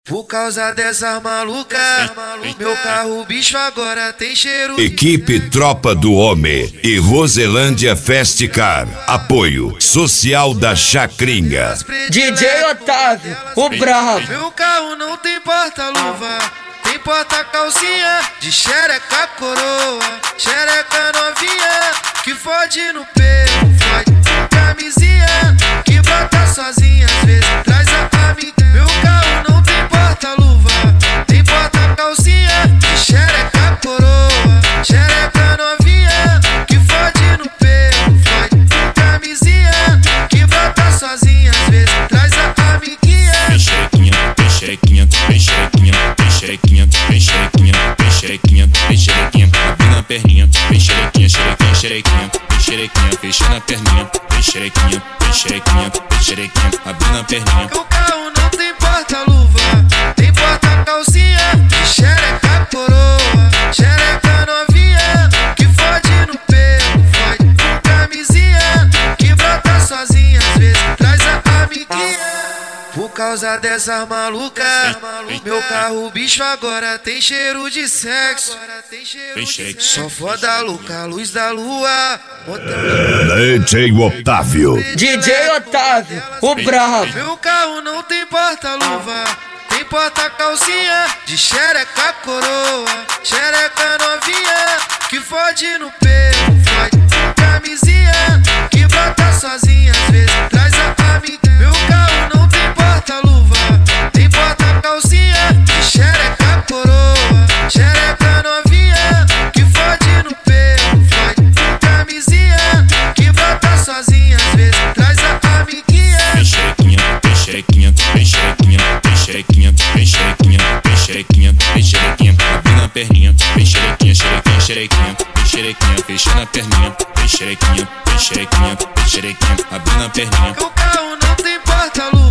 Por causa dessas malucas, meu carro bicho agora tem cheiro. Equipe Tropa do Homem e Roselândia Festicar. Apoio Social da Chacrinha. DJ Otávio, o brabo. Meu carro não tem porta-luva, tem porta-calcinha de xereca coroa, xereca novinha que fode no pelo, fode com camisinha que bota sozinha, às vezes traz a amiga. Meu carro não tem porta-luva, tem porta-calcinha de xereca coroa, xereca novinha que fode no pelo, fode com camisinha que bota sozinha, às vezes traz a amiguinha. Vem xerequinha, vem xerequinha, vem xerequinha, vem xerequinha, vem xerequinha, vem xerequinha, abrindo a perninha, vem xerequinha, xerequinha, xerequinha, vem xerequinha, fechando a perninha, vem xerequinha, vem xerequinha, vem xerequinha, abrindo a perninha. O carro não tem porta-luva, tem porta-calcinha de xereca coroa, xereca novinha que fode no pelo, fode com camisinha que brota sozinha, às vezes traz a amiguinha. Por causa dessas malucas, meu carro bicho agora tem cheiro de sexo. Só foda louca, luz da lua. DJ Otávio. DJ Otávio, o brabo. Meu carro não tem porta-luva, tem porta-calcinha de xereca coroa, xereca novinha que fode no pelo, fode com camisinha que brota sozinha, às vezes traz a amiga. Meu carro não tem porta-luva, tem porta-calcinha de xereca coroa, xereca novinha que fode no pelo, fode com camisinha que brota sozinha, às vezes traz a amiguinha. Vem xerequinha, vem xerequinha, vem xerequinha, vem xerequinha, vem xerequinha, vem xerequinha, vem xerequinha, abrindo a perninha, vem xerequinha, xerequinha, xerequinha, vem xerequinha, fechando a perninha, vem xerequinha, vem xerequinha, vem xerequinha, abrindo a perninha. O carro não tem porta-luva,